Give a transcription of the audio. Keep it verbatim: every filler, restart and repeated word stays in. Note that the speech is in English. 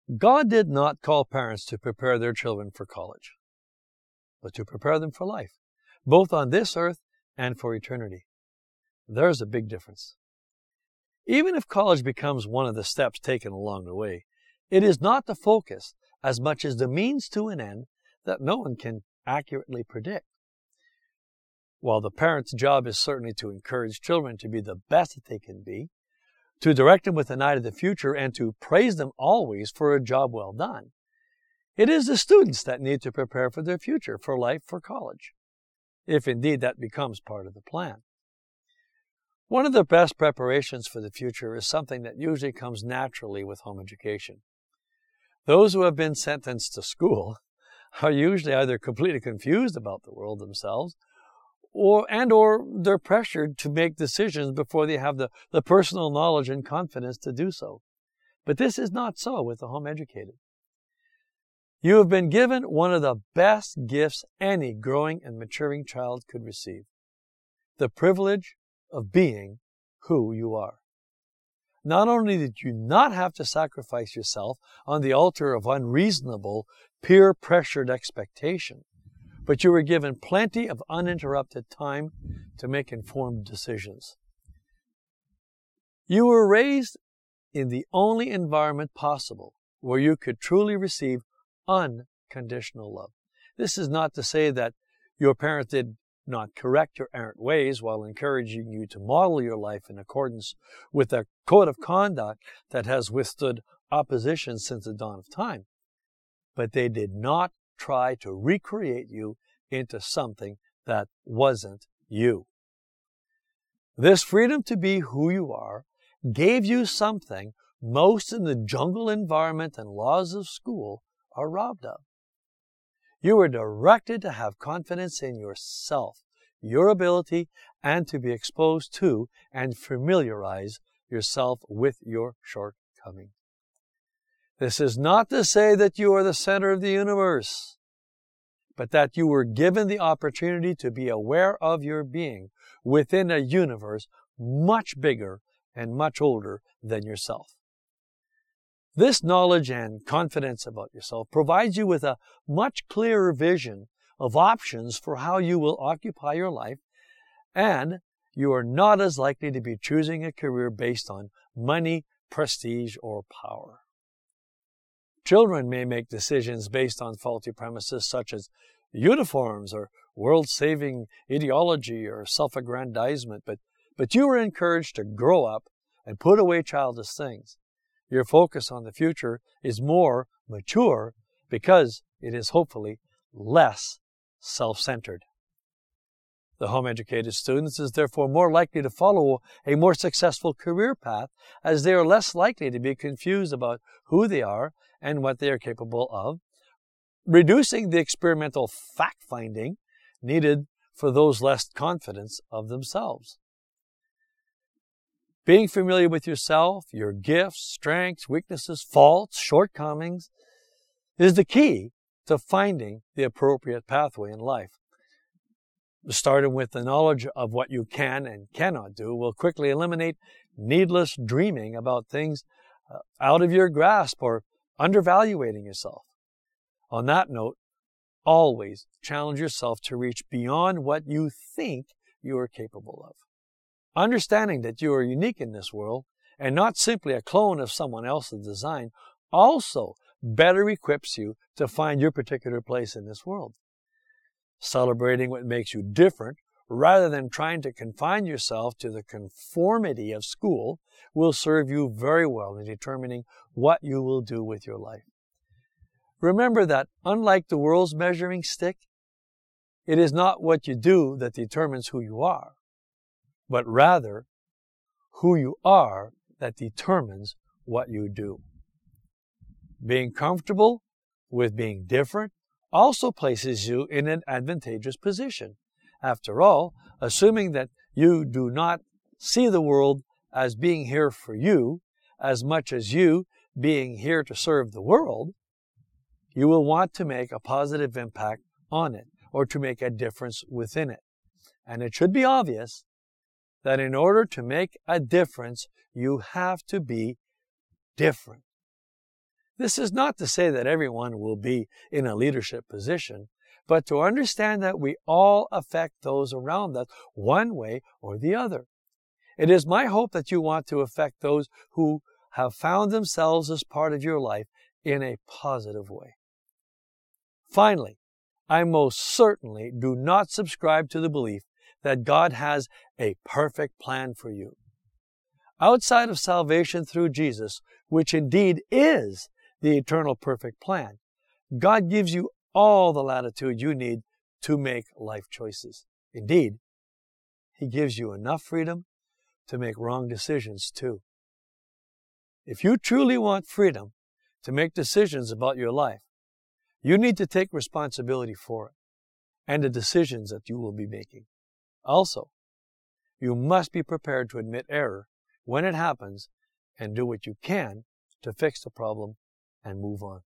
God did not call parents to prepare their children for college, but to prepare them for life, both on this earth and for eternity. There's a big difference. Even if college becomes one of the steps taken along the way, it is not the focus as much as the means to an end that no one can accurately predict. While the parent's job is certainly to encourage children to be the best that they can be, to direct them with an eye to the future, and to praise them always for a job well done, it is the students that need to prepare for their future, for life, for college, if indeed that becomes part of the plan. One of the best preparations for the future is something that usually comes naturally with home education. Those who have been sentenced to school are usually either completely confused about the world themselves, or and or they're pressured to make decisions before they have the, the personal knowledge and confidence to do so. But this is not so with the home educated. You have been given one of the best gifts any growing and maturing child could receive: the privilege of being who you are. Not only did you not have to sacrifice yourself on the altar of unreasonable, peer-pressured expectation, but you were given plenty of uninterrupted time to make informed decisions. You were raised in the only environment possible where you could truly receive unconditional love. This is not to say that your parents did not correct your errant ways while encouraging you to model your life in accordance with a code of conduct that has withstood opposition since the dawn of time. But they did not try to recreate you into something that wasn't you. This freedom to be who you are gave you something most in the jungle environment and laws of school are robbed of. You were directed to have confidence in yourself, your ability, and to be exposed to and familiarize yourself with your shortcomings. This is not to say that you are the center of the universe, but that you were given the opportunity to be aware of your being within a universe much bigger and much older than yourself. This knowledge and confidence about yourself provides you with a much clearer vision of options for how you will occupy your life, and you are not as likely to be choosing a career based on money, prestige, or power. Children may make decisions based on faulty premises such as uniforms or world-saving ideology or self-aggrandizement, but, but you are encouraged to grow up and put away childish things. Your focus on the future is more mature because it is hopefully less self-centered. The home-educated students is therefore more likely to follow a more successful career path, as they are less likely to be confused about who they are and what they are capable of, reducing the experimental fact-finding needed for those less confident of themselves. Being familiar with yourself, your gifts, strengths, weaknesses, faults, shortcomings is the key to finding the appropriate pathway in life. Starting with the knowledge of what you can and cannot do will quickly eliminate needless dreaming about things uh, out of your grasp or undervaluating yourself. On that note, always challenge yourself to reach beyond what you think you are capable of. Understanding that you are unique in this world and not simply a clone of someone else's design also better equips you to find your particular place in this world. Celebrating what makes you different rather than trying to confine yourself to the conformity of school will serve you very well in determining what you will do with your life. Remember that unlike the world's measuring stick, it is not what you do that determines who you are, but rather who you are that determines what you do. Being comfortable with being different also places you in an advantageous position. After all, assuming that you do not see the world as being here for you as much as you being here to serve the world, you will want to make a positive impact on it or to make a difference within it. And it should be obvious that in order to make a difference, you have to be different. This is not to say that everyone will be in a leadership position, but to understand that we all affect those around us one way or the other. It is my hope that you want to affect those who have found themselves as part of your life in a positive way. Finally, I most certainly do not subscribe to the belief that God has a perfect plan for you. Outside of salvation through Jesus, which indeed is the eternal perfect plan, God gives you all the latitude you need to make life choices. Indeed, He gives you enough freedom to make wrong decisions too. If you truly want freedom to make decisions about your life, you need to take responsibility for it and the decisions that you will be making. Also, you must be prepared to admit error when it happens and do what you can to fix the problem and move on.